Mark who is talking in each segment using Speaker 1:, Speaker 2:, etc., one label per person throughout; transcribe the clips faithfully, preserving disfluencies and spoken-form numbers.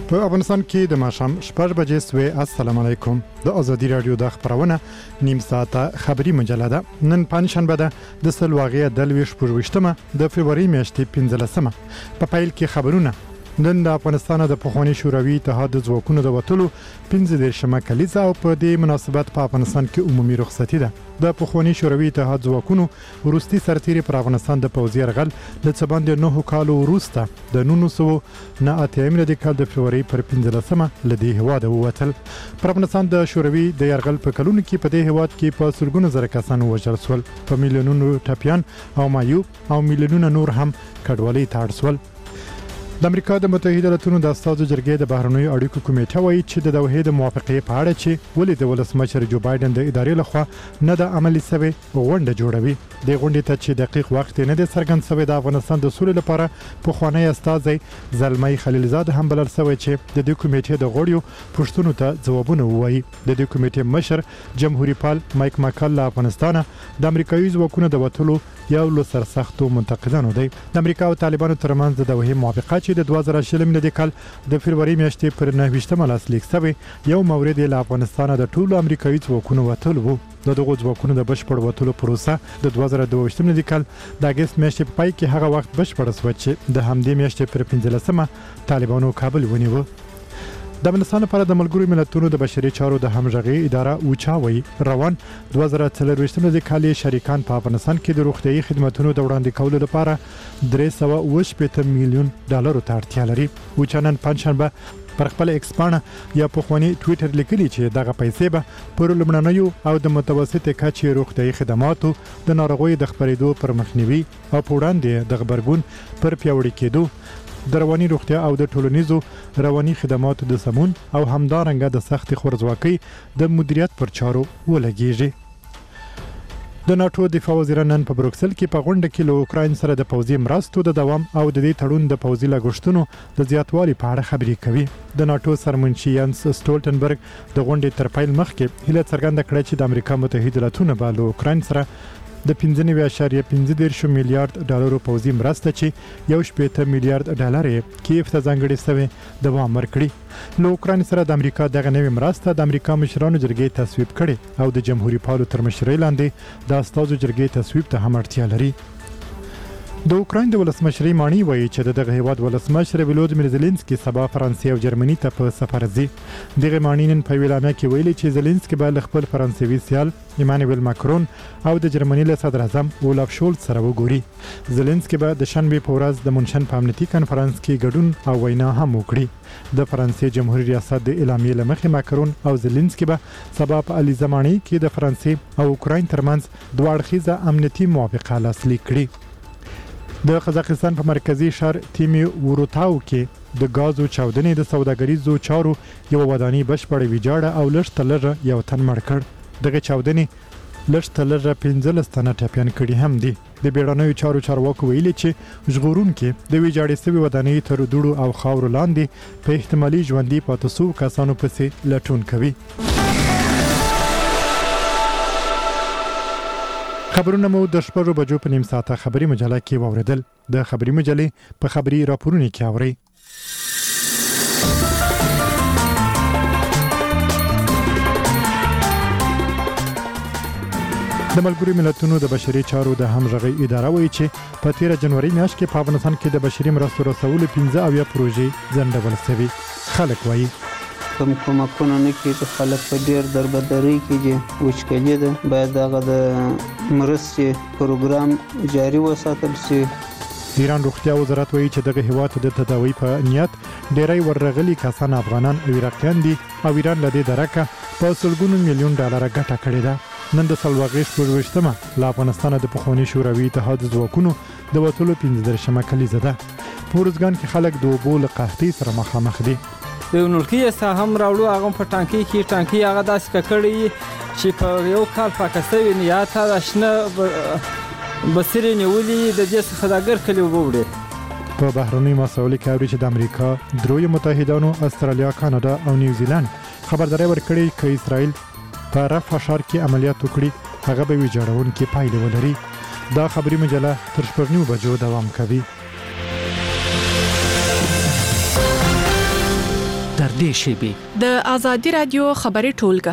Speaker 1: په افغانستان کې د ماښام شپږ بجې سوې. السلام علیکم. د ازادي رادیو د خبرونه نیم ساعته خبری مجله ده. نن پنځشنبه ده د سلواغې د لويش پرويشتمه د فبراير میاشتې پنځلسمه. په پایل کې خبرونه. نن د افغانستان د پخوانی شوروي اتحاد د ځواکونو د وټلو پنځه دیرشمه کلیزه او په دې مناسبت په افغانستان کې عمومي رخصتي ده. د پخوانی شوروي اتحاد ځواکونو وروستي سرتیري پر افغانستان د پوځي یرغل د څه باندې نه کالو وروسته د نولس سوه نه اتیا میلادي کال د فبراير پر پنځلسمه لدی هواده ووتل. پر افغانستان د شوروي د یرغل په کلونو کې په دې هواد کې په سلګونو زره کسان وژل شول. په میلیونونو ټپيان او مایوب او میلیونونه نور هم کډوالۍ ته اړ شول. د امریکا د متحده ایالاتونو د استازو جرګې د بهرنیو اړیکو کمیټه وایي چې د دوحې د موافقې په اړه چې ولې د ولسمشر جو بایدن د ادارې لخوا نه د عملي سوي غونډه جوړوي. د غونډې ته چې دقیق وخت نه د څرګند سوي د افغانستان د سولې لپاره په خوانی استازي زلمي خلیلزاد هم بلل سوي چې د دې کمیټې د غړیو پښتنو ته ځوابونه وایي. د دې کمیټې مشر جمهوریت پال مایک ماکل له افغانستان د امریکایي ځواکونو د وټلو یو له سرسختو منتقدانو دی. د امریکا او طالبانو ترمنځ د دوحې موافقه چې د دوه زره شل میلادي کال د فبراير میاشتې پر نه ویشتمه لاسلیک شوی یو مورد له افغانستان د ټولو امریکایي ځواکونو وټل وو. د دغو ځواکونو د بشپړ وټلو پروسه د دوه زره دوه ویشت میلادي کال د اگست میاشتې په پای کې هغه وخت بشپړ شو چې د همدې میاشتې پر پنځلسمه طالبانو کابل ونیو. د افغانستان لپاره د ملګرو ملتونو د بشري چارو د همغږي اداره اوچاوي روان دوه زره څلور میلادي کال شریکان په افغانستان کې د روغتيایي خدماتو د وړاندې کولو لپاره درې سوه اوه شپېته میلیون ډالر ته اړتیا لري. اوچانن پنځشنبه پر خپل ایکس پاڼه یا په خواني ټوئیټر لیکلي چې دغه پیسې به پر لمړنیو او د متوسط کچې روغتيایي خدماتو د ناروغیو د خپرېدو پر مخنیوي او په وړاندې د خبرګون پر پیوړی کېدو د رواني روغتیا او د ټولنیزو رواني خدماتو د سمون او همدارنګه د سخت خورځواکۍ د مدیریت پر چارو ولګیږي. د ناتو دفاع وزیر نن په بروکسل کې په غونډه کې له اوکراین سره د پوځي مرستو د دوام او د دې تړون د پوځي لګښتونو د زیاتوالي په اړه خبرې کوي. د ناتو سرمنشي یانس سټولټنبرګ د غونډې تر پیل مخکې هیله څرګنده کړې چې د امریکا متحده ایالاتونو به له اوکراین سره د پنځه نوي اعشاریه پنځه دېرش میلیارډ ډالرو پوځي مرسته چې یو شپېته میلیارډ ډالر یې کیف ته ځانګړې شوې دوام ورکړي. له اوکراین سره د امریکا دغه نوې مرسته د امریکا مشرانو جرګې تصویب کړي او د جمهوریت پالو تر مشرۍ لاندې د استازو جرګې تصویب ته هم اړتیا لري. د اوکراین د ولسمشرۍ مانی وایي چې دغه هیواد ولسمشر ولودیمیر زيلنسکي سبا فرانسې او جرمني ته په سفر ځي. دغه مانی نن په ویلامه کې ویلي چې زيلنسکي به خپل فرانسوي سیال ایمانوئل ماکرون او د جرمني له صدر اعظم اولاف شولز سره وګوري. زيلنسکي به د شنبه په ورځ د مونشن په امنیتي کانفرنس کې ګډون او وینا هم وکړي. د فرانسې جمهوریت ریاست د اعلامیې لمخې ماکرون او زيلنسکي به سبا په الیزامانی کې د فرانسې او اوکراین ترمنځ دوه اړخیزه امنیتي موافقه لاسلیک کړي. د قزاقستان په مرکزی شهر تیمی وروتاو کې د غازو چاودنې د سوداګریزو چارو یو ودانۍ بشپړه ویجاړه او لږ تلره یو تن مړ کړ. دغه چاودنې لږ تلره پنځلس تنه ټپيان کړي هم دي. د بیړنیو چارو چارواکو ویلي چې ژغورونکي د ویجاړې شوی ودانۍ تر دوړو او خاورو لاندې په احتمالي ژوندۍ پاتې شوو کسانو پسې لټون کوي. خبرونه مو د شپږو بجو په نیم ساعته خبری مجله کې واوریدل. د خبری مجلې په خبری راپورونه کې اوري. د ملګرو ملتونو د بشري چارو د همغږي اداره وایي چې په تیره جنوري میاشت کې په افغانستان کې د بشري مرستو رسولو پنځه اویا پروژې ځنډول شوي. خلک وایي
Speaker 2: کوم کومکونه نه کیږي، خلک په ډیر دربدرۍ کې دي، وچکالي ده، باید هغه د مرستې پروګرام جاري وساتل شي.
Speaker 1: ایران روغتیا وزارت وایي چې دغه هیواد د تداوی په نیت ډیری ورغلي کسان افغانان او عراقیان دي او ایران لدې درکه په سلګونو میلیون ډالر ګټه کړې ده. نن د سلواغې شپږویشتمه له افغانستان د پخوانی شوروي اتحاد ځواکونو د وټلو پنځه دیرشمه کلیزه ده. په ورځګان کې خلک د اوبو له قحطۍ سره مخامخ دي.
Speaker 3: د یو نلکي سا هم راوړو هغه په ټانکي کې ټانکي هغه داسې ککړی چې په یو کال پاکه شوي نه یا تا شنه بصیرې نیولې د دې څخه د اګر کلي اوبه وړي.
Speaker 1: په بهرنۍ مساولې کې اوري چې د امریکا دروي متحدانو استرالیا کاناډا او نیوزیلند خبرداري ورکړي چې اسرائیل په رفح ښار کې عملیات وکړي هغه به ویجاړونکې پایلې ولري. دا خبري مجله تر شپږ بجو دوام کوي.
Speaker 4: دې شیبې
Speaker 5: د ازادي رادیو خبري ټولګه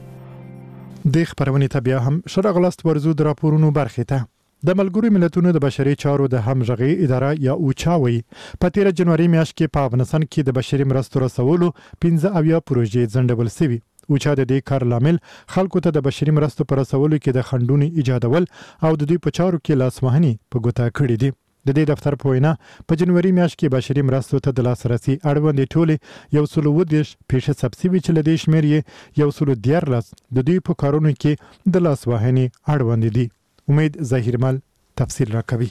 Speaker 1: د خبرونه ته بیا هم شرغلست ورزو د راپورونو برخه ته د ملګرو ملتونو د بشري چارو د همغږي اداره یا اوچاوي په تیر جنوري میاشت کې په افغانستان کې د بشري مرستو رسولو پنځه اویا پروژې ځنډول شوي. اوچا د دې کار لامل خلکو ته د بشري مرستو پر رسولو کې د خنډونو ایجادول او د دوی په چارو کې لاسوهني په ګوته کړې دي. د دې دفتر په وینا په جنوري میاشت کې بشري مرستو ته د لاسرسي اړوندې ټولې یو سل ودیش پیښې سبسیوي چې لدې شمیر یې یو سل دیارلس د دوی په کارونو کې د لاسوهني اړوند دي. امید ظاهرمل تفصیل راکوي.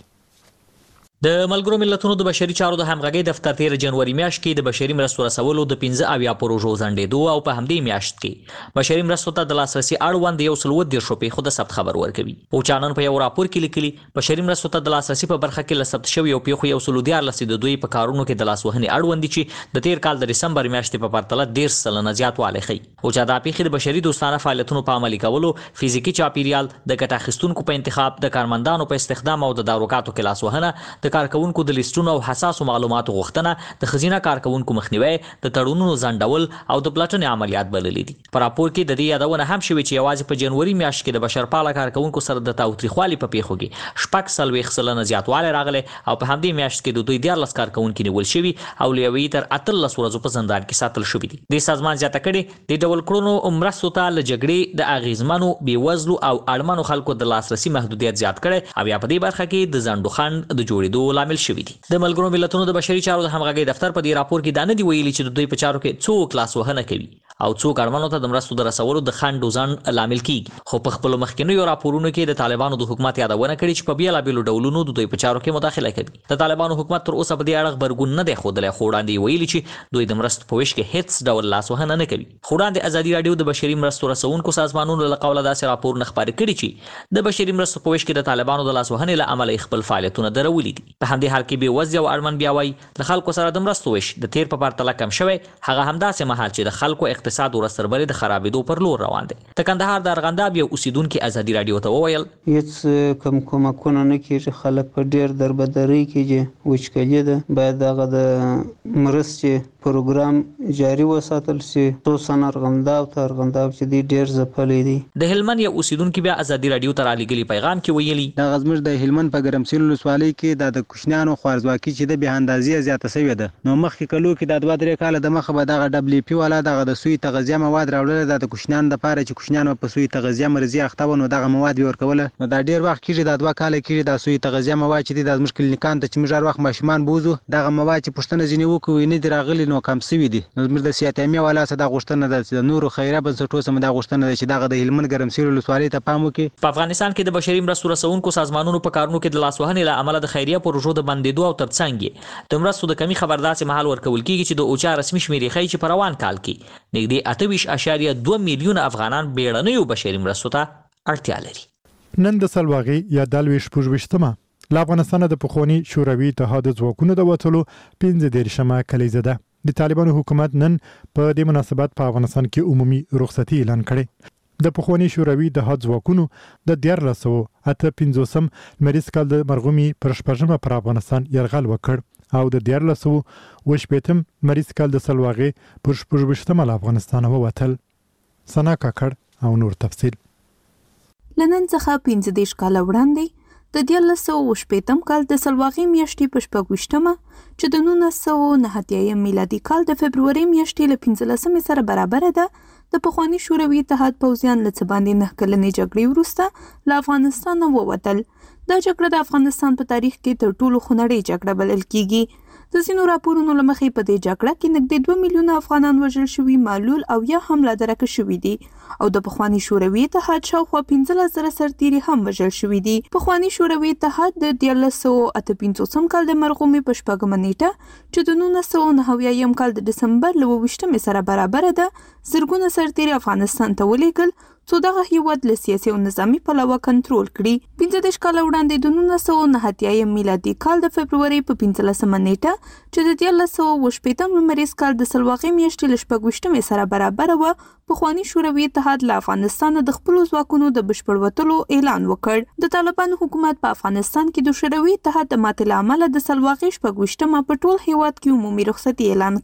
Speaker 6: د ملګرو ملتونو د بشري چارو د همغږي دفتر تیر جنوري میاشت کې د بشري مرستو رسولو د پنځه اویا پروژو ځنډېدو او په همدې میاشت کې بشري مرستو ته د لاسرسي اړوند یو سل ودیش روپۍ خو د ثبت خبر ورکوي. او چانن په یو راپور کې لیکلي بشري مرستو ته د لاسرسي په برخه کې لثبت شوی او پیښو یو سل دیارلس د دوی په کارونو کې د لاسوهنې اړوند دي چې د تیر کال د دسمبر میاشتې په پرتله ډیر سلنه زیاتوالی ښيي. او چې دا پیښې د بشري دوستانه فعالیتونو په عملي کولو، فزیکي چاپیریال، د ګټه اخیستونکو په انتخاب، د کارمندانو په استخدام او د داروګاتو کې لاسوهنه، د کارکونکو د او حساسو معلوماتو غوښتنه، د خزینه کارکونکو مخنیوي، د تړونونو ځنډول او د پلټنې عملیات بللي دي. په راپور کې د دې یادونه هم شوې چې یوازې په جنوري میاشت کې د بشرپاله کارکونکو سره د تاوتریخوالي په پیښو کې شپږ څلوېښت سلنه زیاتوالی راغلی او په همدې میاشت کې د دوی دیارلس کارکونکي نیول شوي او له یوې تر اتلس ورځو په زندان کې ساتل شوي دي. دې سازمان زیاته کړې د ډول کړنو مرستو ته له جګړې د اغیزمنو بېوزلو او اړمنو خلکو د لاسرسي محدودیت زیات کړی او یا په دې برخه کې د ځنډو خنډ د جوړېدو لامل شوي دي. د ملګرو ملتونو د بشري چارو د همغږي دفتر په دې راپور کې دا نه دی ویلي چې د دوی په چارو کې څوک لاسوهنه کوي او څوک اړمنو ته د مرستو د رسولو د خنډ او ځنډ لامل کیږي. خو په خپل مخکینیو راپورونو کې د طالبانو د حکومت یادونه کړې چې په بیلابېلو ډولونو د دوی په چارو کې مداخله کوي. د طالبانو حکومت تر اوسه په دې اړه خبرګون نه دی ښودلی، خو وړاندې ویلي چې دوی د مرستو په ویش کې هیڅ ډول لاسوهنه نه کوي. خو وړاندې ازادي راډیو د بشري مرستو رسونکو سازمانونو له قوله داسې راپورونه خپاره کړي چې د بشري مرستو په ویش کې د طالبانو د لاسوهنې له امله خپل فعالیتونه درولي دي. په همدې حال کې بېوزلي او اړمن بیا وایي د خلکو سره د مرستو ویش د تیر په پرتله کم شوی، هغه همداسې مهال چې د خلکو اقتصاد ورسربري د خرابېدو پر لور روان دی. د کندهار د ارغنداب یو اوسیدونکي ازادي راډیو ته وویل
Speaker 2: هیڅ کم کومکونه نه کېږي، خلک په ډېر دربدرۍ کې دي، وچکلي ده. باید هغه د مرستې پروګرام جاري وساتل شي، خصوصا ارغنداب ته ارغنداب چې دی ډېر ځپلی دی.
Speaker 6: د هلمند یو اوسیدونکي بیا ازادي راډیو ته رالیږلي پیغام کې ویلي
Speaker 7: دغه زموږ د هلمند په ګرمسیر ولسوالۍ کې دا د کوچنیانو خوارځواکي چې د بې اندازې زیاته شوې ده. نو مخکې کلو کې دا دوه درې کاله د مخه به دغه ډبلیو پي والا دغه د سوی تغذیه مواد راوړل د کوچنیانو لپاره چې کوچنیان په سوی تغذیه مرضی اخته و، نو دغه مواد به ورکول. نو دا ډیر وخت کېږي، دا دوه کاله کېږي دا سوی تغذیه مواد چې د زموږ کلینیکان ته چې موږ هر وخت ماشومان بوزو دغه مواد چې پوښتنه ځینې وکړو نه دي راغلي، نو کم سوي دي. نو زموږ د سیاتیمي والا څخه دا غوښتنه ده چې د نورو خیریه بنسټونو سره دا غوښتنه ده چې دغه د هلمند ګرمسیر ولسوالۍ ته پام وکړي.
Speaker 6: په افغانستان کې د بشري مرستو رسونکو سازمانونو په کارونو کې د لاسوهنې له امله د خیریه پروژو د بندېدو او ترڅنګ د مرستو د کمی خبر داسې مهال ورکول کېږي چې د اوچا رسمي شمیرې ښیي چې په روان کال کې نږدې اته ویشت اعشاریه دوه میلیونه افغانان بیړنیو بشري مرستو ته اړتیا لري.
Speaker 1: نن د سلواغي یا دلوي شپږویشتمه له افغانستان د پخواني شوروي اتحاد ځواکونو د وټلو پنځه دېرشمه کلیزه ده. د طالبانو حکومت نن په دې مناسبت په افغانستان کې عمومي رخصتي اعلان کړي. د پخواني شوروي اتحاد ځواکونو د دیارلس سوه اته پنځوسم لمریز کال د مرغومي پر شپږمه پر افغانستان یرغل وکړ او د دیارلس سوه اوه شپېتم لمریز کال د سلواغي پر شپږویشتمه له افغانستانه ووتل. ثنا کاکړ او نور تفصیل.
Speaker 8: لنن څخه پنځه دېرش کاله وړاندې د دیارلس سوه اوه شپېتم کال د سلواغي میاشتې په شپږویشتمه چې د نولس سوه نهه اتیایم میلادي کال د فبرورۍ میاشتې له پنځلسمې سره برابره ده، د پخواني شوروي اتحاد پوځیان له څه باندې نه کلنې جګړې وروسته له افغانستانه ووتل. دا جګړه د افغانستان په تاریخ کې تر ټولو خونړۍ جګړه بلل کیږي. د ځینو راپورونو له مخې په دې جګړه کې نږدې دوه میلیونه افغانان وژل شوي، معلول او یا هم لا درکه شوي دي او د پخواني شوروي اتحاد شاوخوا پنځلس زره سرتیري هم وژل شوي دي. پخواني شوروي اتحاد د دیارلس سوه اته پنځوسم کال د مرغومي په شپږمه نیټه چې د نولس سوه نهه اویایم کال د ډسمبر له اوه ویشتمې سره برابره ده زرګونه سرتیري افغانستان ته ولیږل څو دغه هیواد له سیاسي او نظامي پلوه کنټرول کړي. پنځه دېرش کاله وړاندې د نولس سوه نهه اتیایم میلادي کال د فبرورۍ په پنځلسمه نیټه چې د دیارلس سوه اوه شپېتم لمریز کال د سلواغي میاشتې له شپږویشتمې سره برابره وه، پخواني شوروي اتحاد له افغانستانه د خپلو ځواکونو د بشپړ وتلو اعلان وکړ. د طالبانو حکومت په افغانستان کې د شوروي اتحاد د ماتې له امله د سلواغي شپږویشتمه په ټول هیواد کې عمومي رخصتي اعلان کړه.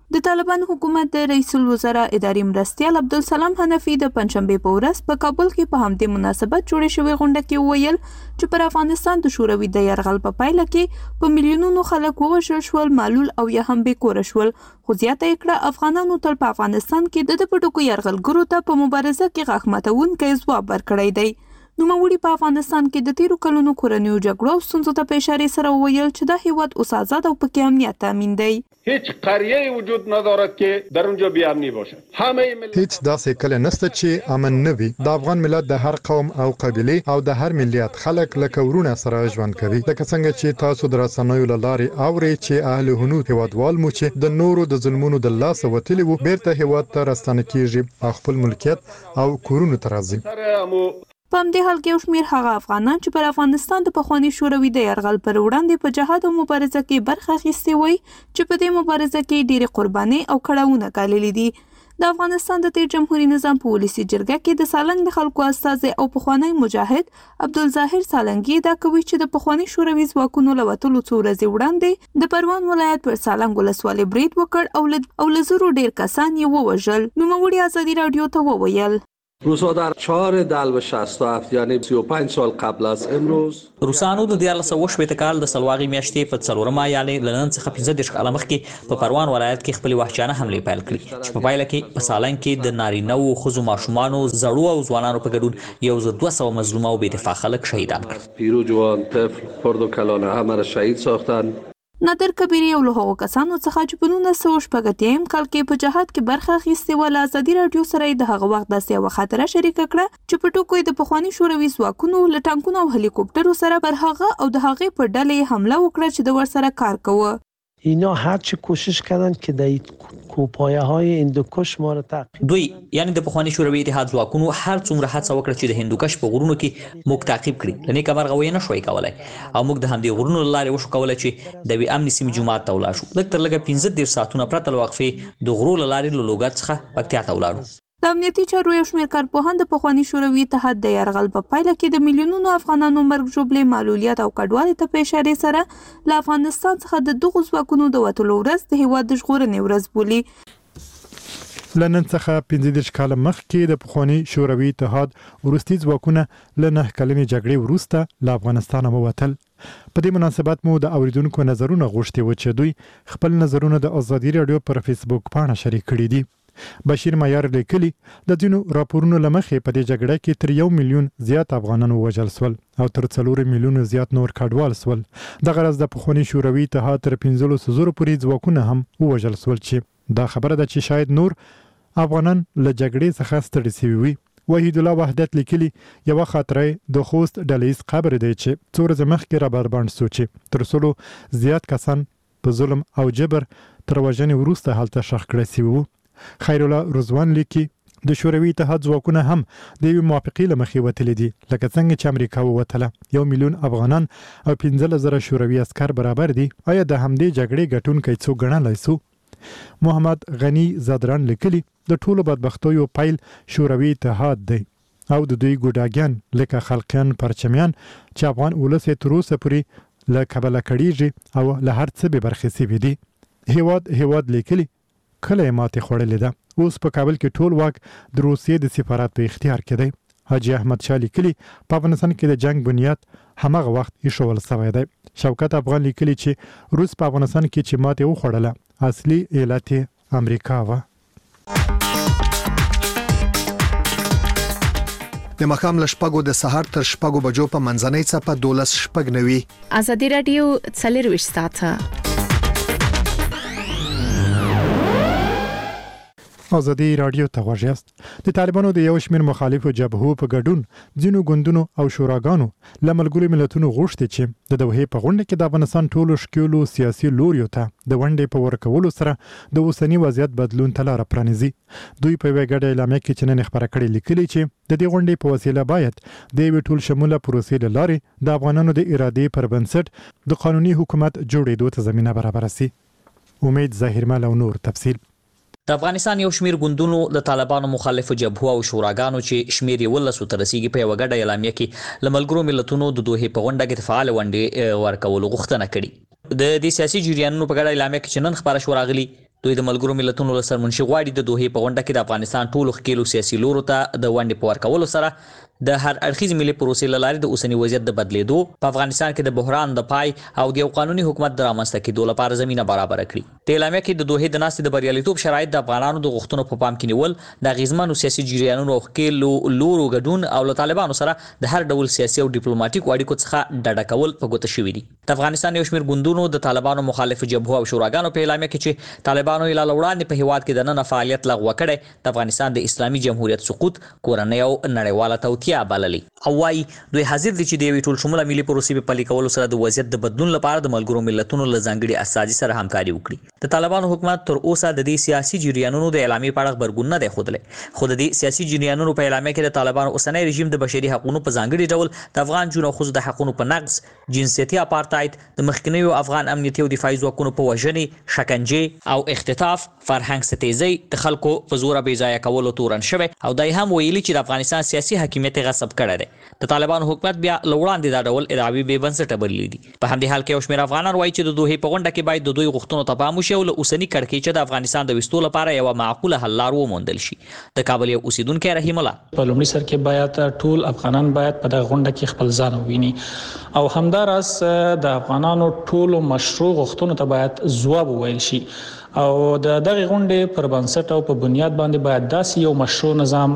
Speaker 8: د طالبان حکومت د رئیس الوزرا اداري مرستیال عبدالسلام حنفي د پنځشنبه په ورځ په کابل کې په همدې مناسبت جوړې شوې غونډه کې وویل چې پر افغانستان د شوروي د یرغل په پایله کې په میلیونونو خلک ووژل شول، معلول او یا هم بې کوره شول. خو زیاته یې کړه افغانانو تل په افغانستان کې د د پټکو یرغلګرو ته په مبارزه کې غاښ ماتونکی ځواب ورکړی دی. نوموړي په افغانستان کې د تیرو کلونو کورنیو جګړو او ستونزو ته په اشاره سره وویل چې دا هیواد اوس آزاد او پکې امنیت تامین دی.
Speaker 4: هیچ قریه وجود ندارد که در اونجا بی امنی باشد. همه ملت
Speaker 1: هیچ داسې کله نشته چې امن نه وي. د افغان ملت د هر قوم او قبیله او د هر ملیت خلک لکه ورونه سره ژوند کوي. لکه څنګه چې تاسو د رسنیو له لارې اوري چې اهل هنود هیوادوال مو چې د نورو د ظلمونو د لاسه وتلي وو بیرته هیواد ته راستنه کیږي او خپل ملکیت او کورونو ته راځي.
Speaker 8: په همدې حال کې یو شمېر هغه افغانان چې پر افغانستان د پخواني شوروي د یرغل پر وړاندې په جهاد او مبارزه کې برخه اخیستې وای چې په دې مبارزه کې ډېرې قربانۍ او کړاوونه ګاللي دي. د افغانستان د تیر جمهوریت نظام په ولسی جرګه کې د سالنګ د خلکو استازي او پخوانی مجاهد عبدالظاهر سالنګي دا کوي چې د پخواني شوروي ځواکونو له وتلو څو ورځې وړاندې د پروان ولایت پر سالنګ ولسوالۍ برید وکړ او او لزرو ډیر کسان یې ووژل. نوموړي ازادي رادیو ته وویل
Speaker 9: روسا در چهار دل و شصت و هفت یعنی سی و پنج سال قبل از امروز
Speaker 6: روسانو د دیارلس سوه شپېته کال د سلواغې میاشتې په څلورمه یعنی له نن څخه پنځه دېرش کاله مخکې په پروان ولایت کې خپلې وحشیانه حملې پیل کړې چې په پایله کې په سالنګ کې د نارینه‌وو، ښځو، ماشومانو، زړو او ځوانانو په ګډون یو زر دوه سوه مظلومه او بې دفاع خلک شهیدان کړل.
Speaker 9: پیرو، جوان، طفل، خرد و کلانه همه را شهید ساختن.
Speaker 8: نادر کبیر یو له هغو کسانو څخه چې په نولس سوه شپږ اتیا کال کې په جهاد کې برخه اخیستې وه له ازادي راډیو سره یې د هغه وخت داسې یوه خاطره شریکه کړه چې په ټوکو یې د پخواني شوروي ځواکونو له ټانکونو او هلیکوپټرو سره پر هغه او د هغې په ډلې حمله وکړه چې د ورسره کار کوه.
Speaker 10: اینا هرچی کوشش کردن که در کوپایه های هندوکش ما رو تعقیب
Speaker 6: دوی یعنی د پخواني شوروي اتحاد ځواکونو هر څومره هڅه وکړه چې د هندوکش په غرونو کې موږ تعقیب کړي، له نیکه مرغه یې نه شوی کولی او موږ د همدې غرونو له لارې وشو کولی چې د یوې امنې سیمې جومات ته ولاړ شو. لږ تر لږه پنځه دېرش ساعتونه پرته له وقفې د غرو له لارې له لوګر څخه پکتیا ته ولاړو.
Speaker 8: د امنیتي چارو یو شمېر کارپوهان د پخواني شوروي اتحاد د یرغل په پایله کې د میلیونونو افغانانو مرګ ژوبلې، معلولیت او کډوالۍ ته په اشارې سره له افغانستان څخه د دغو ځواکونو د وتلو ورځ د هیواد د ژغورنې ورځ بولي.
Speaker 1: له نن څخه پنځه دېرش کاله مخکې د پخواني شوروي اتحاد وروستي ځواکونه له نهه کلنې جګړې وروسته له افغانستانه ووتل. په دې مناسبت مو د اوریدونکو نظرونه غوښتي و چې دوی خپل نظرونه د ازادي راډیو پر فیسبوک پاڼه شریک کړي دي. بشیر معیار لیکلي د ځینو راپورونو له مخې په دې جګړه کې تر یو میلیون زیات افغانان ووژل سول او تر څلور میلیونو زیات نور کډوال سول. دغه راز د پخواني شوروي اتحاد تر پنځلسو زرو پورې ځواکونه هم ووژل سول چې دا خبره ده چې شاید نور افغانان له جګړې څخه ستړي شوي وي. وحید الله وحدت لیکلي یوه خاطره د خوست ډلیز قبر دی چې څو ورځې مخکې رابربند شو چې تر سلو زیات کسان په ظلم او جبر تر وژنې وروسته هلته ښخ کړای شوي وو. خیر الله رضوان لیکي د شوروي اتحاد ځواکونه هم د یوې موافقې له مخې وتلي دي، لکه څنګه چې امریکا ووتله. یو میلیون افغانان او پنځلس زره شوروي عسکر برابر دي. آیا د همدې جګړې ګټونکی څوک ګڼلی سو؟ محمد غنی زادران لیکلي د ټولو بدبختیو پیل شوروي اتحاد دی او د دوی ګوډاګیان لکه خلقیان پرچمیان چې افغان ولس یې تر اوسه پورې له کبله کړیږي او له هر څه بې برخې شوي دي. هیواد هیواد لیکلي کله یې ماتې خوړلې ده. اوس په کابل کې ټول واک د روسیې د سفارت په اختیار کې دی. حاجي احمد شاه لیکلي په افغانستان کې د جنگ بنیاد همغه وخت ایښودل شوی دی. شوکت افغان لیکلي چې روس په افغانستان کې چې ماتې وخوړله اصلي علت یې امریکا وه.
Speaker 11: د ماښام له شپږو د سهار تر شپږو بجو په منځنۍ څپه دولس شپږ نوي
Speaker 5: ازادي راډیو څلرویشت ساعته
Speaker 1: ازادي راډیو ته غوږ یاست. د طالبانو د یو شمېر مخالفو جبهو په ګډون ځینو ګوندونو او شوراګانو له ملګرو ملتونو غوښتي چې د دوحې په غونډه کې د افغانستان ټولو ښکېلو سیاسي لوریو ته د ونډې په ورکولو سره د اوسني وضعیت بدلون ته لاره پرانیزي. دوی په یوه ګډه اعلامیه کې چې نن یې خپره کړې لیکلي چې د دې غونډې په وسیله باید د یوې ټول شموله پروسې له لارې د افغانانو د ارادې پر بنسټ د قانوني حکومت جوړېدو ته زمینه برابره سي. امید ظاهرمل او نور تفصیل.
Speaker 6: د افغانستان یو شمیر ګوندونو د طالبانو مخالفو جبهو او شوراګانو چې شمیر یې ولسو ته رسیږي په یوه ګډه اعلامیه کې له ملګرو ملتونو د دوحې په غونډه کې فعاله ونډې ورکولو غوښتنه کړې. د دې سیاسي جریانونو په ګډه اعلامیه کې چې نن خپاره شو راغلي دوی د ملګرو ملتونو له سرمنشي غواړي د دوحې په غونډه کې د افغانستان ټولو ښکېلو سیاسي لورو ته د ونډې په ورکولو سره د هر اړخیز ملي پروسې له لارې د اوسني وضعیت د بدلیدو په افغانستان کې د بحران د پای او د یو قانوني حکومت د رامنځته کېدو لپاره زمینه برابره کړي. د اعلامیه کې د دوحې د ناستې د بریالیتوب شرایط د افغانانو د غوښتنو په پام کې نیول، د اغیزمنو سیاسي جریانونو او ښکېلو لورو ګډون او له طالبانو سره د هر ډول سیاسي او ډیپلوماټیکو اړیکو څخه ډډه کول په ګوته شوي دي. د افغانستان یو شمېر ګوندونو د طالبانو مخالف جبهو او شوراګانو په اعلامیه کې چې طالبانو یې لا وړاندې په هیواد کې د نن فعالیت لغوه کړی، د افغانستان د اسلامي جمهوریت سقوط کورنۍ او نړیواله توطیه بللي او وايي دوی حاضر دي چې د یوې ټول شموله ملي پروسې په پلي کولو سره د وضعیت د بدلون لپاره د ملګرو ملتونو له ځانګړي استازي سره همکاري وکړي. د طالبانو حکومت تر اوسه د دې سیاسي جریانونو د اعلامیې په اړه غبرګون نه دی ښودلی، خو د دې سیاسي جریانونو په اعلامیه کې د طالبانو اوسنی رژیم د بشري حقوقو په ځانګړي ډول د افغان جنو ښځو د حقوقو په نقض، جنسیتي اپارتاید، د مخکنیو افغان امنیتي او دفاعي ځواکونو په وژنې، شکنجې او اختطاف، فرهنګ ستیزۍ، د خلکو په زوره بې ځایه کولو تورن شوی او دای هم ویلي چې د افغانستان سیاسي حاکمیت غصب کړی دی. د طالبانو حکومت بیا لوړاندې دا ډول ادعاوې بې بنسټه بللي دي. په همدې حال کې یو شمېر افغانان وایي چې د دوحې په غونډه کې باید د دوی غوښتنو ته پام وشي او له اوسني کړکېچه د افغانستان د ویستو لپاره یوه معقوله حل لار وموندل شي. د کابل یو اوسیدونکی رحیم الله:
Speaker 12: په لومړي سر کې باید ټول افغانان باید په دغه غونډه کې خپل ځان وویني او همداراز د افغانانو ټولو مشروع غوښتنو ته باید ځواب وویل شي او د دغه غونډې پر بنسټ او په بنیاد باندې باید داسې یو مشروع نظام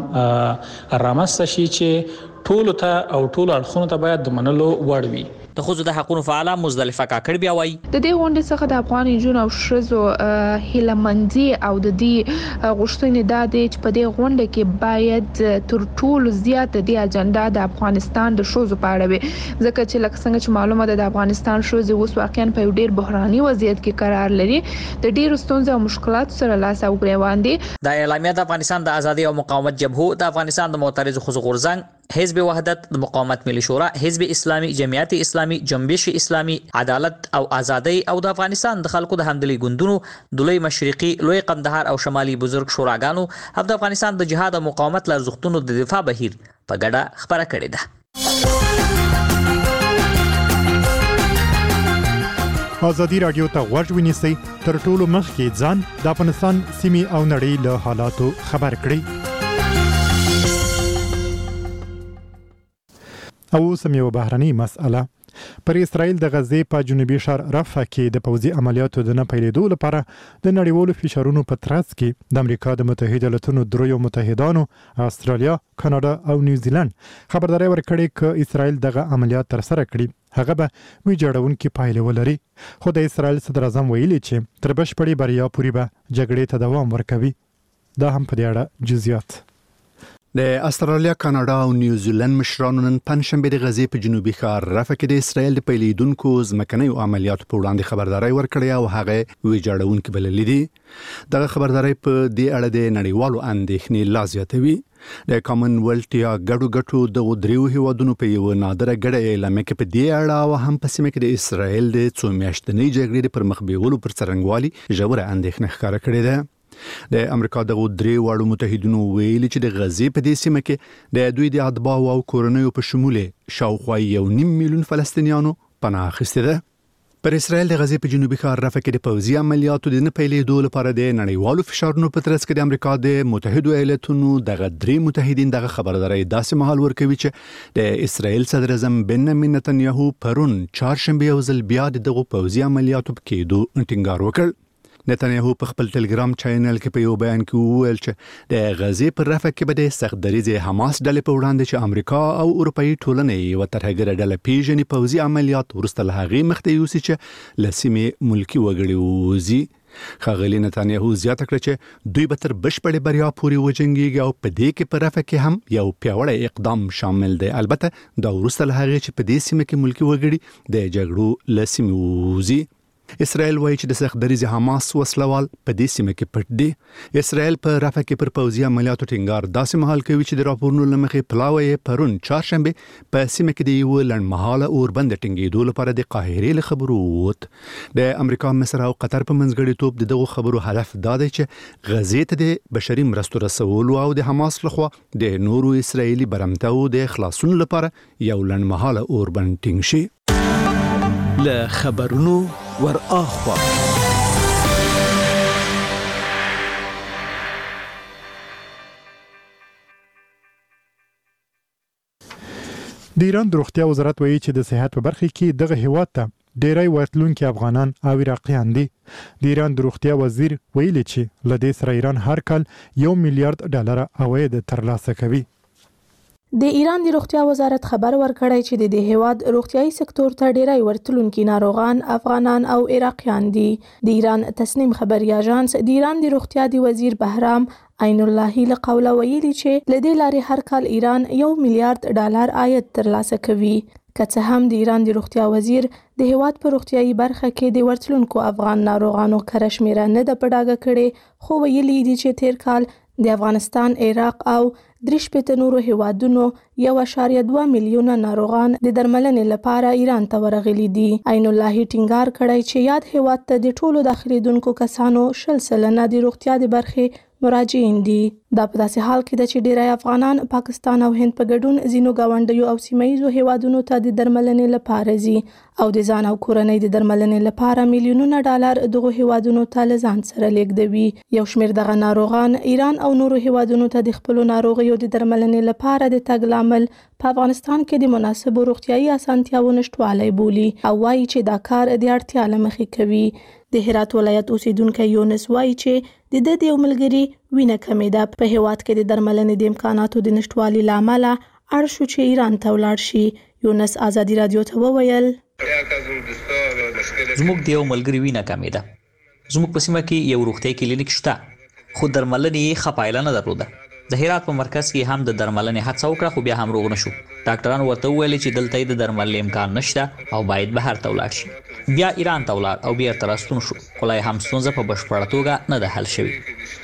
Speaker 12: رامنځته شي چې ټولو ته او ټولو اړخونو ته باید د منلو وړ وي.
Speaker 6: د ښځو د حقوقو فعاله مزدلفه کاکړ بیا وایي:
Speaker 13: د دې غونډې څخه د افغان نجونو او ښځو هیلهمندي او د دې غوښتنې دا دی چې په دې غونډه کې باید تر ټولو زیات د دې اجنډا د افغانستان د ښځو په اړه وي، ځکه چې لکه څنګه چې معلومه ده د افغانستان ښځې اوس واقعا په یو ډېر بحراني وضعیت کې قرار لري، د ډېرو ستونزو او مشکلاتو سره لاس او ګریوان دي.
Speaker 6: دا اعلامیه د افغانستان د ازادۍ او مقاومت جبهو، د افغانستان د معترضو ښځو غورځنګ، حزب وحدت، د مقاومت ملي شورا، حزب اسلامي، جمعیت اسلامي، جنبش اسلامي، عدالت او ازادۍ او د افغانستان د خلکو د همدلي ګوندونو، د لوی مشرقي، لوی قندهار او شمالي بزرګ شوراګانو او د افغانستان د جهاد او مقاومت له ارزښتونو د دفاع بهیر په ګډه خبره کړې ده.
Speaker 1: ازادي راډیو ته غوږ ونیسئ، تر ټولو مخکې ځان د افغانستان سیمې او نړۍ له حالاتو خبر کړئ. او سم یو بهرنۍ مسأله پر اسرائیل د غزې په جنوبي ښار رفح کې د پوځي عملیاتو د نه پیلېدو لپاره د نړیوالو فشارونو په ترڅ کې د امریکا د متحده ایالاتونو دریو متحدانو استرالیا، کاناډا او نیوزیلند خبرداری ورکړې چې اسرائیل دغه عملیات ترسره کړي هغه به ویجاړونکې پایلې ولري، خو د اسرائیل صدر اعظم ویلي چې تر بشپړې بریا پورې به جګړې ته دوام ورکوي. دا هم په دې اړه جزئیات.
Speaker 11: د استرالیا، کاناډا او نیوزیلند مشرانو نن پنځشنبه د غزې په جنوبي ښار رفح کې د اسرائیل د پیلېدونکو ځمکنیو عملیاتو په وړاندې خبرداری ورکړې او هغه ویجاړونکې بللې دي. دغه خبرداری په دې اړه د نړیوالو اندېښنې لا زیاتوي. د کامن ویلث یا ګډو ګټو د دریو هیوادونو په یو نادره ګډه اعلامیه کې په دې اړه او هم په سیمه کې د اسرائیل د څو میاشتنۍ جګړې د پرمخ بیولو پر څرنګوالي ژوره اندېښنه ښکاره کړې ده. د امریکا د درې واړو متحدینو ویلي چې د غزې په دې سیمه کې د دوی د اتباعو او کورنیو په شمول شاوخوا یو نیم میلیون فلسطینیانو پناه اخیستې ده. پر اسرائیل د غزې په جنوبي ښار رفح کې د پوځي عملیاتو د نه پیلېدو لپاره د نړیوالو فشارونو په ترڅ کې د امریکا د متحده ایالاتونو دغه درې متحدین دغه خبرداری داسې مهال ورکوي چې د اسرائیل صدر اعظم بنیامین نتنیاهو پرون چهارشنبه یو ځل بیا دغه پوځي عملیاتو په کېدو ټینګار وکړ. نتنیاهو په خپل ټلګرام چینل کې په یو بیان کې وویل چې د غزې پر رفح کې به د سخت دریځ حماس ډلې په وړاندې چې امریکا او اروپאי ټولنې یو ترهګره ډله پیژني پوځي عملیات ورسته له هغې مخته یوسي چې له سیمې ملکي وګړي ووځي. ښاغلي نتنیاهو زیاته کړه چې دوی به تر بشپړې بریا پورې وجنګېږي او په دې کې په رفح کې هم یو پیاوړی اقدام شامل دی، البته دا ورسته له هغې چې په دې سیمه کې ملکي وګړي د جګړو له سیمې ووځي. اسرائیل وایي چې د سخت دریځ حماس وسلوال په دې سیمه کې پټ دي. اسرائیل په رفح کې پر پوځي عملیاتو ټینګار داسې مهال کوي چې د راپورونو له مخې پلاوی پرون چهارشنبه په سیمه کې د یو لنډمهاله اوربند ټینګېدو لپاره د قاهرې له خبرو ووت. د امریکا، مصر او قطر په منځګړیتوب د دغو خبرو هدف دا دی چې غزې ته د بشري مرستو رسولو او د حماس لخوا د نورو اسرائیلي برمتو د خلاصون لپاره یو لنډمهاله اوربند ټینګ شي.
Speaker 14: له خبرونو ور اخوا
Speaker 1: د ایران د روغتیا وزارت وایي چې د صحت په برخه کې دغه هیواد ته ډیری ورتلونکي افغانان او عراقیان دي. د ایران د روغتیا وزیر ویلي چې له دې سره ایران هر کال یو میلیارډ ډالر عواید ترلاسه کوي.
Speaker 8: د ایران د روغتیا وزارت خبر ورکړی چې د دې هیواد روغتیايي سکتور ته ډیری ورتلونکي ناروغان افغانان او عراقیان دي. د ایران تسنیم خبري اژانس د ایران د روغتیا د وزیر بهرام عین الله له قوله ویلي چې لدې لارې هر کال ایران یو میلیارډ ډالر عاید ترلاسه کوي. که څه هم د ایران د روغتیا وزیر د هیواد په روغتیايي برخه کې د ورتلونکو افغان ناروغانو کره شمیره نه ده په ډاګه کړې، خو ویلي دي چې تیر کال د افغانستان، عراق او درې شپېته نورو هیوادونو یو اعشاریه دوه میلیونه ناروغان د درملنې لپاره ایران ته ورغلي دي. عین الله ټینګار کړی چې یاد هیواد ته د ټولو داخليدونکو کسانو شل سلنه د روغتیا د برخې مراجعین دي. دا په داسې حال کې ده چې ډیری افغانان پاکستان او هند په ګډون ځینو ګاونډیو او سیمه‌ییزو هیوادونو ته د درملنې لپاره ځي او د ځان او کورنۍ د درملنې لپاره میلیونونه ډالر دغه هیوادونو ته له ځان سره لیږدوي. یو شمېر دغه ناروغان ایران او نورو هیوادونو ته د خپلو ناروغیو د درملنې لپاره د تګ لامل په افغانستان کې د مناسبو روغتیايي اسانتیاوو نشټوالی بولي او وایي چې دا کار د اړتیا له مخې کوي. د هرات ولایت اوسیدونکی یونس وایي چې د د یو ملګري وینه کمې ده. په هیواد کې د درملنې د امکاناتو د نشټوالي له امله اړ شو چې ایران ته ولاړ شي. یونس ازادي رادیو ته وویل
Speaker 6: زموږ د یو ملګري وینه کمې ده. زموږ په سیمه کې یو روغتیايي کلینیک شته، خو درملنې یې ښه پایله نه درلوده. د هرات په مرکز کې هم د درملنې هڅه وکړه، خو بیا هم روغ نشو. ډاکټران ورته وویل چې دلته یې د درملنې امکان نشته او باید بهر ته ولاړ شي. بیا ایران ته ولاړ او بیا تر راستون شو، خو لا هم ستونزه په بشپړه توګه نه ده حل شوې.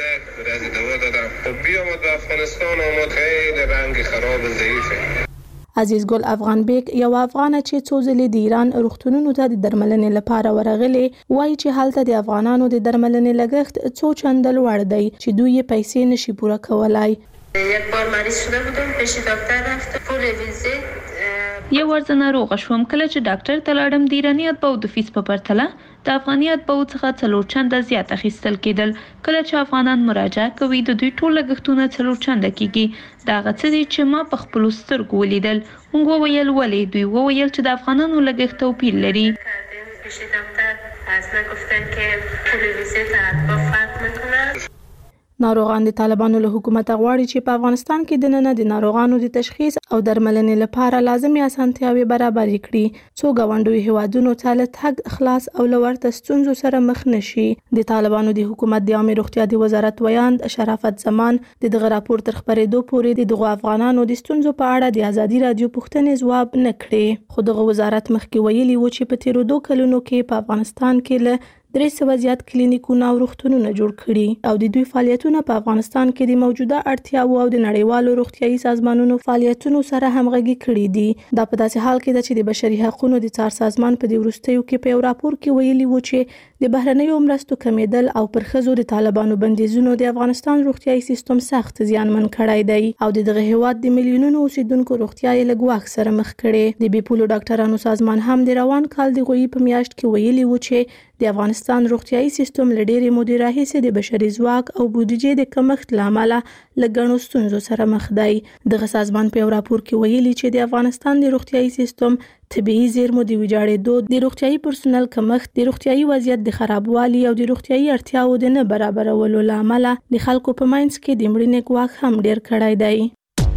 Speaker 8: عزیز ګل افغان بیگ یو افغانه چې څو ځلې د ایران روغتونونو ته د درملنې لپاره ورغلي، وایي چې هلته د افغانانو د درملنې لګښت څو چنده لوړ دی چې دوی یې پیسې نشي پوره کولای.
Speaker 14: یک بار مریض شده بودم پیش دکتر رفتم پول ویزیت
Speaker 15: یو ورځ ناروغه شوم. کله چې ډاکټر ته لاړم د ایرانیت به د فیس په پرتله د افغانیت به څخه څلور چنده زیات اخیستل کېدل. کله چې افغانان مراجعه کوي د دوی ټول لګښتونه څلور چنده کېږي. دا هغه څه دي چې ما په خپلو سترګو ولیدل. موږ وویل ولې؟ دوی وویل چې د افغانانو لګښت توپیر لري.
Speaker 14: پیش دکتر از من گفتن که پول ویزیت حتما فرق میکنه.
Speaker 8: ناروغان د طالبانو له حکومت غواړي چې په افغانستان کې د نن د ناروغانو د تشخیص او درملنې لپاره لازمي اسانتیاوي برابر کړي، څو ګاونډیو هیوادونو ته له تګ خلاص او له ورته ستونزو سره مخ نشي. د طالبانو د حکومت د عامه روغتیا د وزارت ویاند شرافت زمان د دغه راپور تر خبرېدو پورې د دغه افغانانو د ستونزو په اړه د ازادي رادیو پوښتنې ځواب نه کړي. خو دغه وزارت مخکې ویلي و چې په تیرو دوه کلونو کې په افغانستان کې له درې سوه زیات کلینیکونه او روغتونونه جوړ کړي او د دوی فعالیتونه په افغانستان کې د موجوده اړتیاو او د نړیوالو روغتیايي سازمانونو فعالیتونو سره همغږي کړي دي. دا په داسې حال کې ده چې د بشري حقوقو د څار سازمان په دې وروستیو کې په یو راپور کې ویلي و چې د بهرنیو مرستو کمیدل او پر ښځو د طالبانو بندیزونو د افغانستان روغتیايي سیستم سخت زیانمن کړی دی او د دغه هیواد د میلیونونو اوسیدونکو روغتیا یې له ګواښ سره مخ کړي. د بې پولو ډاکټرانو سازمان هم د روان کال د غویي په میاشت کې ویلي و چې د افغانستان روغتیايي سیستم له ډېرې مودې راهیسې د بشري ځواک او بودیجې د کمښت له امله له ګڼو ستونزو سره مخ دی. دغه سازمان په یو راپور کې ویلي چې د افغانستان د روغتیايي سیستم طبيعي زیرمو د ویجاړېدو، د روغتیايي پرسونل کمښت، د روغتیايي وضعیت د خرابوالي او د روغتیايي اړتیاوو د نه برابرولو له امله د خلکو په منځ کې د مړینې ګواښ هم ډېر کړی دی.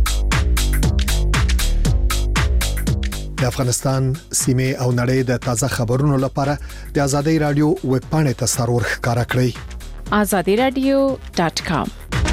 Speaker 16: د افغانستان سیمه او نړۍ د تازه خبرونو لپاره د ازادي رادیو ویب پاڼې ته سرور ښکارا کړئ
Speaker 5: azadi radio dot com.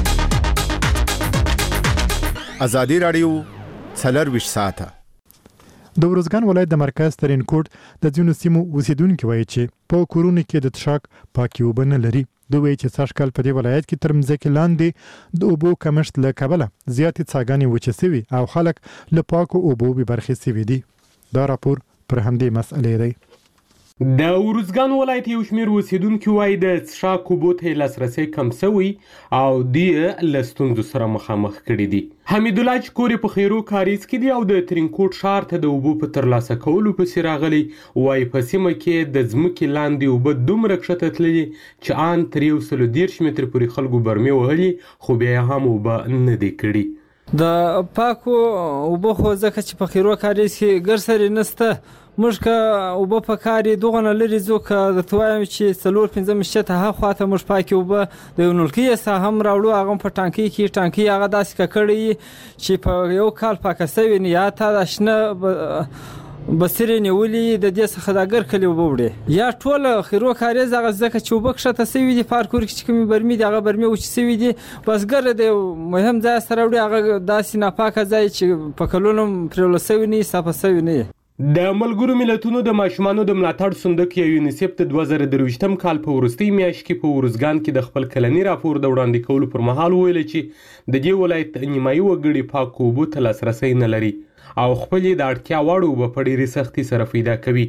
Speaker 17: ازادي رادیو څلور ساعته.
Speaker 1: د ورزګان ولایت د مرکز ترینکوټ د ځینو سیمو اوسیدونکو وایي چې په کورونو کې د تشک پاکي اوبه نه لري. دوی وایي چې سږکال په دې ولایت کې تر مځکې لاندې د اوبو کمښت له کبله زیاتې څاګانې وچې سوي او خلک له پاکو اوبو بې برخې سوي دي. دا راپور پر همدې مسئلې دی.
Speaker 18: د ورزګان ولایت یو شمېر اوسیدونکي وایي د څښاک اوبو ته لاسرسی کم سوی او دوی له ستونزو سره مخامخ کړي دي. حمید الله چې کور یې په خیرو کاریز کې دی او د ترینکوټ ښار ته د اوبو په ترلاسه کولو پسې راغلی، وایي په سیمه کې د ځمکې لاندې اوبه دومره کښته تللي چې ان تر یو سلو دېرش متره پورې خلکو برمې وهلي، خو بیا هم اوبه نه دي کړي.
Speaker 3: د پاکو اوبه خو ځکه چې په خیرو کاریز کې ګرسري نسته موږ که اوبه په کاري دغه لري ځو که درته وایم چې څلور پنځه مشته ها خواته موږ پاکې اوبه د یو نلکي سا هم راوړو هغه په ټانکۍ کې ټانکۍ هغه داسې ککړې چې په یو کال پاکه سوي نه یا تا د شنه بصیرې نیولې د دې څخه د اگر کلی اوبه وړي یا ټول خیرو کاریز هغه ځکه چې اوبه کښته سوي دي پارکور کې چې کومې برمې دي هغه برمې وچې سوي دي بزګر د مهم ځای سره وړي هغه داسې ناپاکه ځای چې په کلونو پرېوله سوي نه صافه سوي نه
Speaker 18: د ملګرو ملتونو د ماشومانو د ملاتړ صندوق یا یونیسف د دوه زره درویشتم کال په وروستۍ میاشت کې په ارزګان کې د خپل کلني راپور د وړاندې کولو پر مهال ویل چې د دې ولایت نیمایي وګړي پاکو اوبو ته لاسرسی نه لري او خپلې د اړتیا وړ اوبه په ډېرې سختۍ سره پیدا کوي.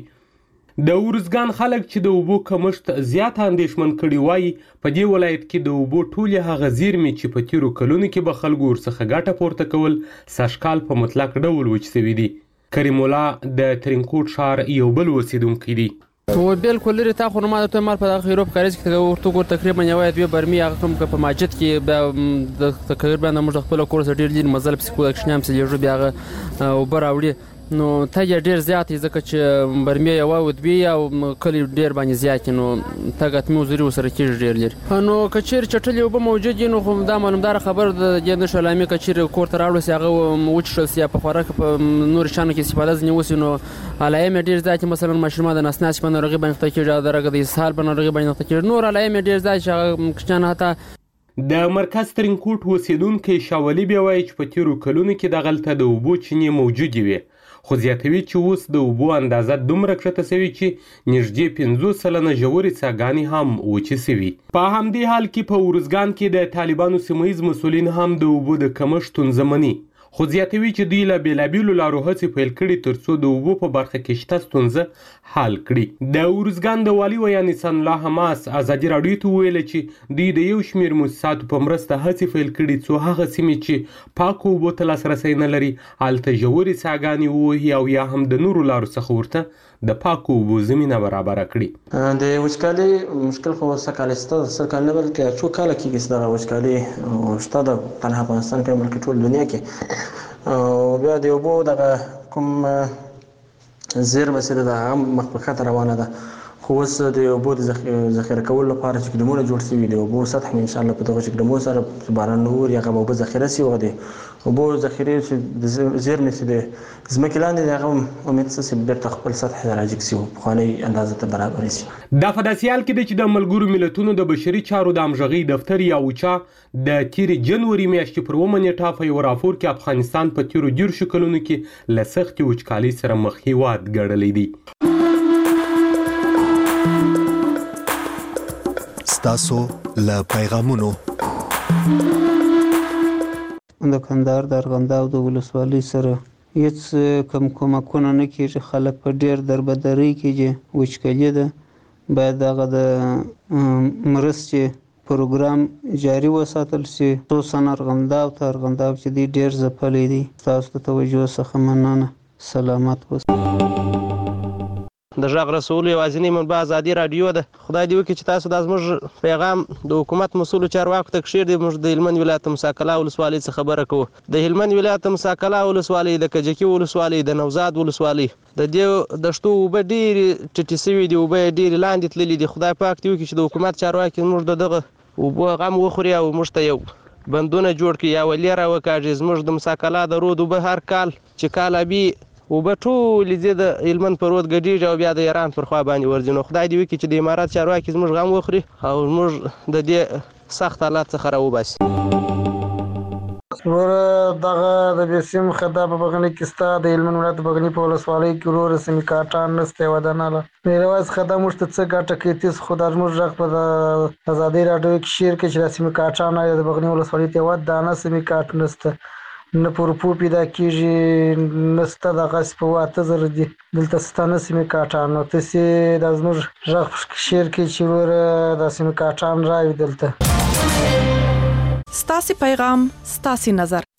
Speaker 18: د ارزګان خلک چې د اوبو کمښت زیات اندېښمن کړي وایي په دې ولایت کې د اوبو ټولې هغه زیرمې چې په تیرو کلونو کې به خلکو ورڅخه ګټه پورته کول سږکال په مطلق ډول وچ سوي دي. کریم الله د ترینکوټ ښار یو بل اوسیدونکی دی.
Speaker 19: و بالکل لري تا خو ما ته مال په دغه خیرو په کاریز کې ورته ګور تقریبا یو یا دوه برمي هغه کوم په ماجد کې د تقریبا موږ خپل کور سره ډیر لري مزل په سکول کې نام سره یو بیا هغه او براوړي نو تا یې ډیر زیات ځکه چې برمي یو او دوی او کلی ډیر باندې زیات نو تاګت مو زری وسره کې ډیر لري نو کچیر چټلې وب موجود نو خو دا معلومدار خبر د جن شلامي کچیر کور تر اړو سیغه وچ شل سیا په خوراک په نور شانو کې استفاده ځنی وسی نو علایم ډیر زیات مثلا مشروم د نسناس په نورغي باندې کې درګه د اسهال په نورغي باندې کې نور علایم ډیر زیات چې نه هتا
Speaker 18: د مرکز ترینکوټ اوسیدونکي شاولي بیا وایي چې په تیرو کلونو کې د غلطه د اوبو چینې موجودې وي خو زیاتوي چې اوس د اوبو اندازه دومره کښته سوي چې نږدې پنځوس سلنه ژورې څاګانې هم وچې سوي. په همدې حال کې په ارزګان کې د طالبانو سیمه ییز مسؤلین هم د اوبو د کمښت ستونزه مني خو زیاتوي چې دوی له بېلابېلو لارو هڅې پیل کړي تر څو د اوبو په برخه کې شته ستونزه حل کړي. د ارزګان د والي ویان سن الله حماس ازادي راډیو ته ویل چې دوی د یو شمېر مؤسساتو په مرسته هڅې پیل کړي څو هغه سیمې چې پاکو اوبو ته لاسرسی نه لري هلته ژورې څاګانې ووهي او یا هم د نورو لارو څخه ورته د پاکو اوبو زمینه برابره کړي.
Speaker 20: د وچکالۍ مشکل خو سږ کال شته سږ کال نه بلکې څو کاله کېږي دغه وچکالۍ شته د تنها افغانستان کې بلکې ټول دنیا کې او بیا د اوبو دغه کوم زیرمه چې ده هغه مخ په ښکته روانه ده خو اوس د اوبو د ذخیره کولو لپاره چې ګدمونه جوړ شوي دي اوبو سطح مې انشاءالله په دغه ګدمو سره چې باران نه اوري هغه به اوبه ذخیره شي او د اوبو ذخیرې چې د زیرمې چې د ځمکې لاندې دي هغه امید څه چې بېرته خپل سطح ته راجګ شي او پخوانۍ اندازه ته برابر شي.
Speaker 18: دا په داسې حال کې دی چې د ملګرو ملتونو د بشري چارو د همغږۍ دفتر یا اوچا د تیرې جنوري میاشتې پر اوومه نیټه په یو راپور کې افغانستان په تیرو دېرشو کلونو کې له سختې وچکالۍ سره مخ هېواد ګڼلی دی.
Speaker 16: ستاسو له پیغامونو
Speaker 2: د کندهار د ارغنداب د ولسوالۍ سره هیڅ کم کومکونه نه کېږي خلک په ډېر دربدرۍ کې چې وچکالي ده باید هغه د مرستې پروګرام جاري وساتل شي خصوصا ارغنداب ته ارغنداب چې دی ډېر ځپلی دی. ستاسو د توجه څخه مننه. سلامت اوسئ.
Speaker 21: د غږ رسولو یوازینۍ منبع ازادي راډیو ده. خدای دې وکړي چې تاسو دا زموږ پیغام د حکومت مسؤلو چارواکو ته کښېږدئ. موږ د هلمند ولایت موسی قلعه ولسوالۍ څخه خبره کوو. د هلمند ولایت موسی قلعه ولسوالۍ د کجکي ولسوالۍ د نوزاد ولسوالۍ د دې دښتو اوبه ډېرې ټیټې سوي دي اوبه یې ډېرې لاندې تللي دي. خدای پاک دې وکړي چې د حکومت چارواکي موږ د دغه اوبو غم وخوري او موږ ته یو بندونه جوړ کړي یا ولې راوکاږي. زموږ د موسی قلعه د رود اوبه هر کال چې کال ابي اوبه ټولې دې د هلمند په رود ګډېږي او بیا د ایران پر خوا باندې ورځي. نو خدای دې وکړي چې د امارات چارواکي زموږ غم وخوري او موږ د دې سخت حالات څخه راوباسي.
Speaker 22: وروره دغه د بیسیم خطا په بغنی کې ستا د هلمند ولایت بغنی په ولسوالۍ کې وروره سیمې کاټان نسته یوه دانه له میرویس خطا موږ ته څه ګټه کوي تیس خو دا زموږ غږ په د ازادۍ راډیو کې شیر کې چې دا سیمې کاټان د بغنی ولسوالۍ ته یوه دانه سیمې کاټ نسته نه پورپو پیدا کېږي نسته دغسې په واته زره دي دلته ستانه سیمې کاټان نو تاسې دا زموږ غږ شیر کې چې وروره دا سیمې کاټان راوي دلته.
Speaker 8: ستاسې پیغام ستاسې نظر